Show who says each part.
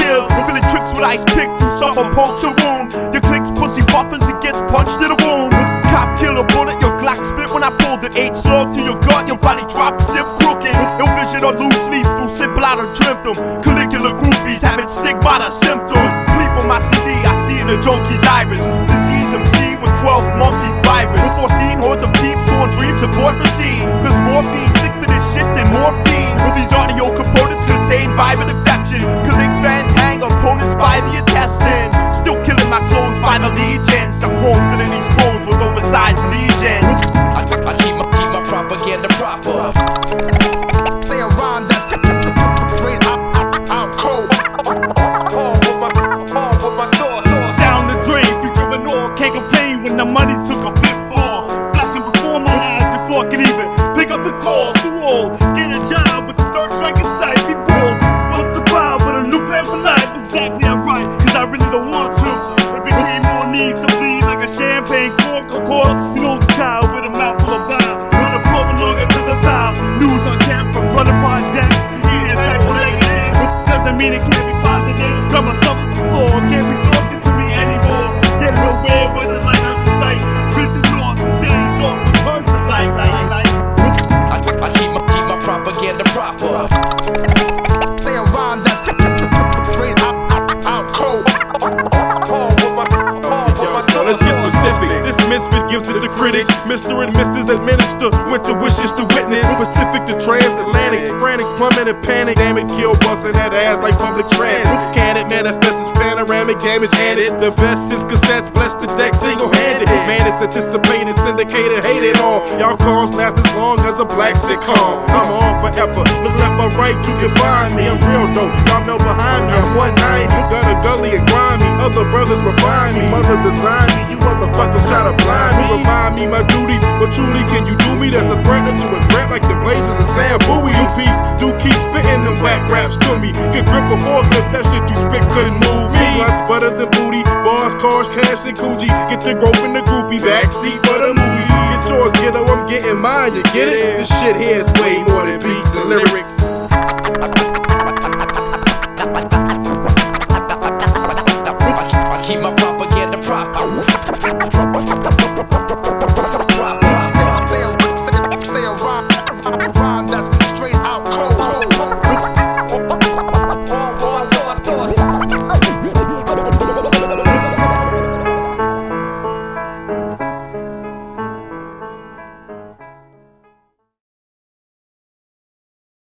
Speaker 1: kill. Feeling tricks with ice pick through summer puncture wound. Your clicks pussy buffers and gets punched to the wound. Cop kill a bullet, your Glock spit when I pulled it. 8 slug to your gut, your body dropped stiff crooked. Ill vision or loose sleep through simple out or dreamt them. Caligula groupies having stigmata symptoms. Bleep on my CD, I see in the junkie's iris. Disease MC with 12 monkey virus. Before seeing hordes of teams, torn dreams abort the scene. Cause morphine, sick for this shit than morphine. These audio components contain viral infection. Click fans hang opponents by the intestine. Still killing my clones by the legions. I'm quoting in these drones with oversized lesions.
Speaker 2: I keep my propaganda proper.
Speaker 3: Say a rhyme that's straight out cold. All with my thoughts.
Speaker 1: Down the drain, future and all. Can't complain when the money took a bit fall. Flashing before my eyes before I could even pick up the call. Too old, get a job with the third strike in sight. Be bold, what's the power with a new plan for life? Exactly, I'm right, cause I really don't want to. It became more need to bleed like a champagne cork. Of course, you know the child with a mouthful of bile. Wanna pull longer to the top. News on camp from running projects. Eating psycho-negative. Doesn't mean it can't be positive. Got myself on the floor, can't be talking to me anymore. Getting away with the lighthouse in sight. Prison doors, daily talk, return to life.
Speaker 2: I keep my propaganda proper.
Speaker 3: Say a rhyme that's straight out cold. All with my
Speaker 4: Let's get specific. This misfit gives it to critics. Mr. and Mrs. Administer winter wishes to witness. Pacific to transatlantic. Frantics, plumbing and panic. Damn it, kill busting that ass like public transit. Can it manifest as panoramic damage added? The best is cassettes, bless the deck single-handed. Man, it's anticipated, syndicated, hated all. Y'all calls last as long as a black sitcom. I'm on forever. Look left or right, you can find me. I'm real dope. Y'all know behind me. I'm 190. Gutter gully and grimy. Other brothers refine me. Mother designed me. You motherfuckers try to blind me. Remind me my duties, but truly can you do me? That's a threat up to a threat like the blazes of Sam Bowie. You peeps do keep spitting them whack raps to me. Get grip a forklift, that shit you spit couldn't move me. Blunts, butters and booty, bars, cars, cash and coochie. Get the rope in the groupie, backseat for the movies. Get yours, kiddo, I'm getting mine, you get it? This shit here is way more than beats and lyrics.
Speaker 2: I keep my